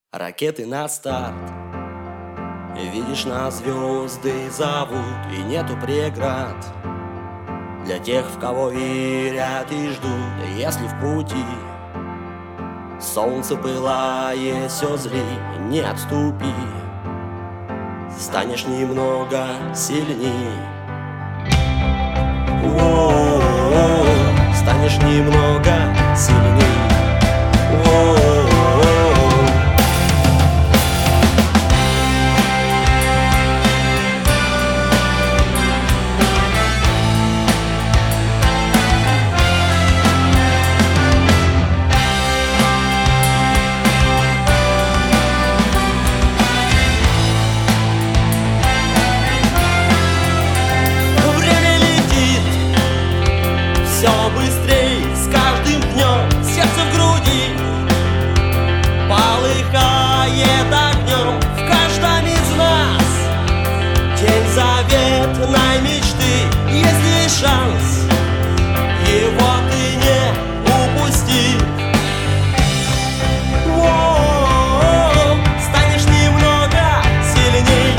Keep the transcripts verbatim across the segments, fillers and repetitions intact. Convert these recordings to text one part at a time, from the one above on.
Ракеты на старт. Видишь, нас звезды зовут, и нету преград для тех, в кого верят и ждут. Если в пути солнце пылает, все зли, не отступи, станешь немного сильней. О-о-о, станешь немного сильней. О-о-о. Все быстрей, с каждым днем сердце в груди полыхает огнем. В каждом из нас тень заветной мечты. Есть ли шанс, его ты не упусти. О-о-о, станешь немного сильней.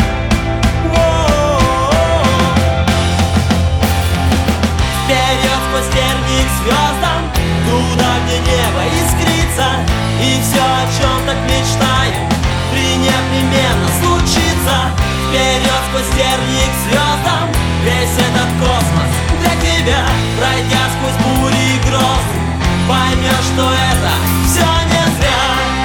Вперед сквозь терник звездам, туда, где небо искрится, и все, о чем так мечтаем, при непременно случится. Вперед сквозь терник звездам, весь этот космос для тебя. Пройдя сквозь бури и грозы, поймешь, что это все не зря.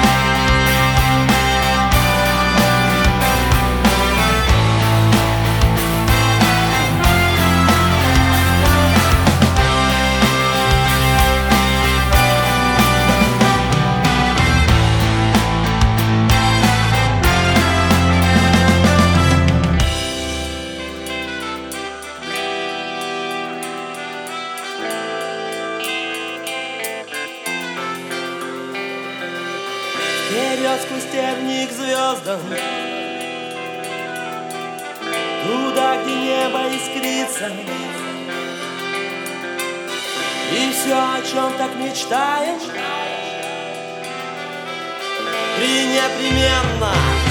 Вперед сквозь терник звездам, туда, где небо искрится, и все, о чем так мечтаешь, при непременно